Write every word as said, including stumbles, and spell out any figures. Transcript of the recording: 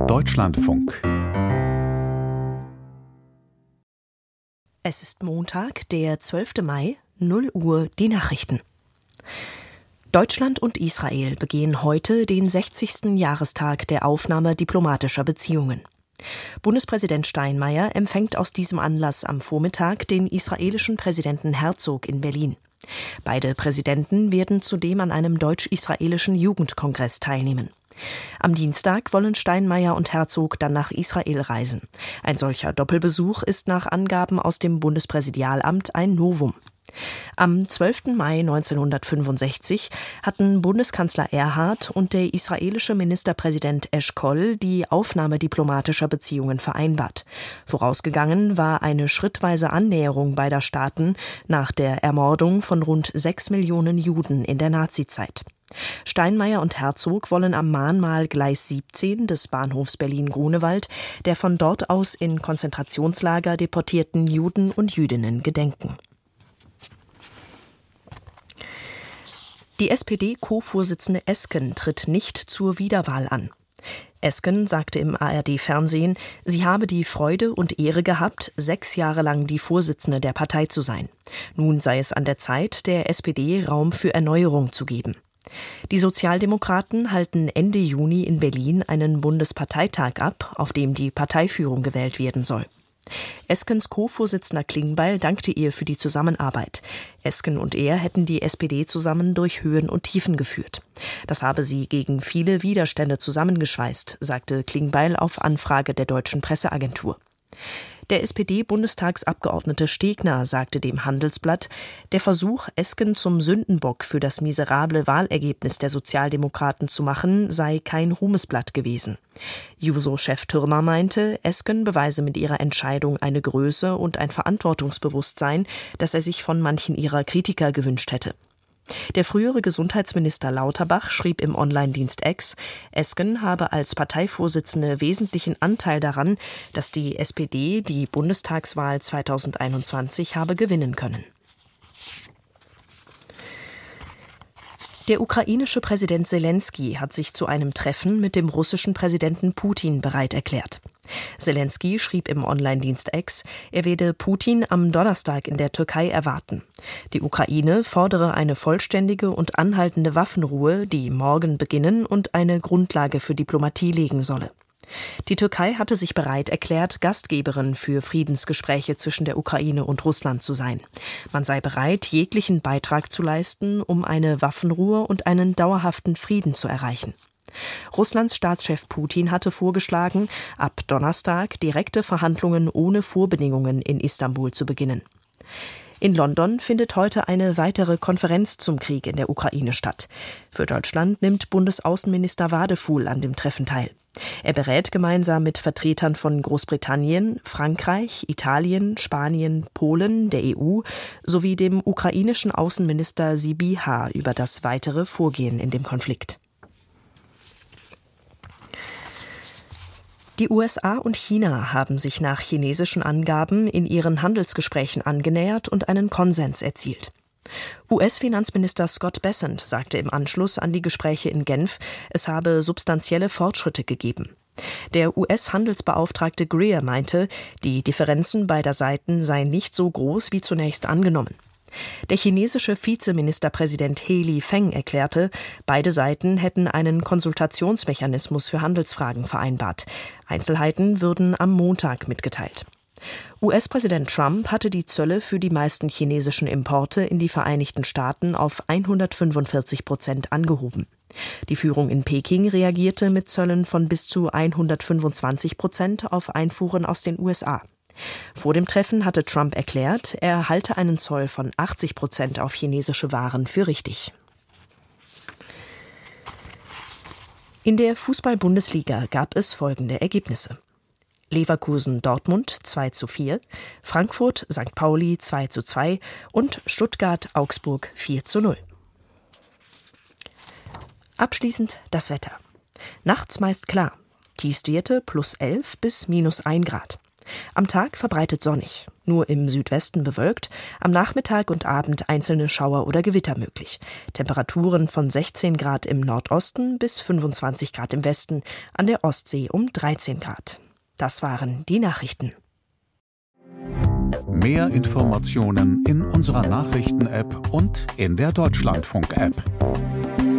Deutschlandfunk. Es ist Montag, der zwölfte Mai, null Uhr, die Nachrichten. Deutschland und Israel begehen heute den sechzigsten Jahrestag der Aufnahme diplomatischer Beziehungen. Bundespräsident Steinmeier empfängt aus diesem Anlass am Vormittag den israelischen Präsidenten Herzog in Berlin. Beide Präsidenten werden zudem an einem deutsch-israelischen Jugendkongress teilnehmen. Am Dienstag wollen Steinmeier und Herzog dann nach Israel reisen. Ein solcher Doppelbesuch ist nach Angaben aus dem Bundespräsidialamt ein Novum. Am zwölften Mai neunzehnhundertfünfundsechzig hatten Bundeskanzler Erhard und der israelische Ministerpräsident Eschkol die Aufnahme diplomatischer Beziehungen vereinbart. Vorausgegangen war eine schrittweise Annäherung beider Staaten nach der Ermordung von rund sechs Millionen Juden in der Nazizeit. Steinmeier und Herzog wollen am Mahnmal Gleis siebzehn des Bahnhofs Berlin-Grunewald der von dort aus in Konzentrationslager deportierten Juden und Jüdinnen gedenken. Die S P D-Co-Vorsitzende Esken tritt nicht zur Wiederwahl an. Esken sagte im A R D-Fernsehen, sie habe die Freude und Ehre gehabt, sechs Jahre lang die Vorsitzende der Partei zu sein. Nun sei es an der Zeit, der S P D Raum für Erneuerung zu geben. Die Sozialdemokraten halten Ende Juni in Berlin einen Bundesparteitag ab, auf dem die Parteiführung gewählt werden soll. Eskens Co-Vorsitzender Klingbeil dankte ihr für die Zusammenarbeit. Esken und er hätten die S P D zusammen durch Höhen und Tiefen geführt. Das habe sie gegen viele Widerstände zusammengeschweißt, sagte Klingbeil auf Anfrage der Deutschen Presseagentur. Der S P D-Bundestagsabgeordnete Stegner sagte dem Handelsblatt, der Versuch, Esken zum Sündenbock für das miserable Wahlergebnis der Sozialdemokraten zu machen, sei kein Ruhmesblatt gewesen. Juso-Chef Türmer meinte, Esken beweise mit ihrer Entscheidung eine Größe und ein Verantwortungsbewusstsein, das er sich von manchen ihrer Kritiker gewünscht hätte. Der frühere Gesundheitsminister Lauterbach schrieb im Online-Dienst X, Esken habe als Parteivorsitzende wesentlichen Anteil daran, dass die S P D die Bundestagswahl zweitausendeinundzwanzig habe gewinnen können. Der ukrainische Präsident Selenskyj hat sich zu einem Treffen mit dem russischen Präsidenten Putin bereit erklärt. Selenskyj schrieb im Online-Dienst X, er werde Putin am Donnerstag in der Türkei erwarten. Die Ukraine fordere eine vollständige und anhaltende Waffenruhe, die morgen beginnen und eine Grundlage für Diplomatie legen solle. Die Türkei hatte sich bereit erklärt, Gastgeberin für Friedensgespräche zwischen der Ukraine und Russland zu sein. Man sei bereit, jeglichen Beitrag zu leisten, um eine Waffenruhe und einen dauerhaften Frieden zu erreichen. Russlands Staatschef Putin hatte vorgeschlagen, ab Donnerstag direkte Verhandlungen ohne Vorbedingungen in Istanbul zu beginnen. In London findet heute eine weitere Konferenz zum Krieg in der Ukraine statt. Für Deutschland nimmt Bundesaußenminister Wadefuhl an dem Treffen teil. Er berät gemeinsam mit Vertretern von Großbritannien, Frankreich, Italien, Spanien, Polen, der E U sowie dem ukrainischen Außenminister Sybiha über das weitere Vorgehen in dem Konflikt. Die U S A und China haben sich nach chinesischen Angaben in ihren Handelsgesprächen angenähert und einen Konsens erzielt. U S-Finanzminister Scott Bessent sagte im Anschluss an die Gespräche in Genf, es habe substanzielle Fortschritte gegeben. Der U S-Handelsbeauftragte Greer meinte, die Differenzen beider Seiten seien nicht so groß wie zunächst angenommen. Der chinesische Vizeministerpräsident He Lifeng erklärte, beide Seiten hätten einen Konsultationsmechanismus für Handelsfragen vereinbart. Einzelheiten würden am Montag mitgeteilt. U S-Präsident Trump hatte die Zölle für die meisten chinesischen Importe in die Vereinigten Staaten auf hundertfünfundvierzig Prozent angehoben. Die Führung in Peking reagierte mit Zöllen von bis zu hundertfünfundzwanzig Prozent auf Einfuhren aus den U S A. Vor dem Treffen hatte Trump erklärt, er halte einen Zoll von achtzig Prozent auf chinesische Waren für richtig. In der Fußball-Bundesliga gab es folgende Ergebnisse. Leverkusen-Dortmund zwei zu vier, Frankfurt-Sankt Pauli zwei zu zwei und Stuttgart-Augsburg vier zu null. Abschließend das Wetter. Nachts meist klar. Tiefstwerte plus elf bis minus ein Grad. Am Tag verbreitet sonnig, nur im Südwesten bewölkt, am Nachmittag und Abend einzelne Schauer oder Gewitter möglich. Temperaturen von sechzehn Grad im Nordosten bis fünfundzwanzig Grad im Westen, an der Ostsee um dreizehn Grad. Das waren die Nachrichten. Mehr Informationen in unserer Nachrichten-App und in der Deutschlandfunk-App.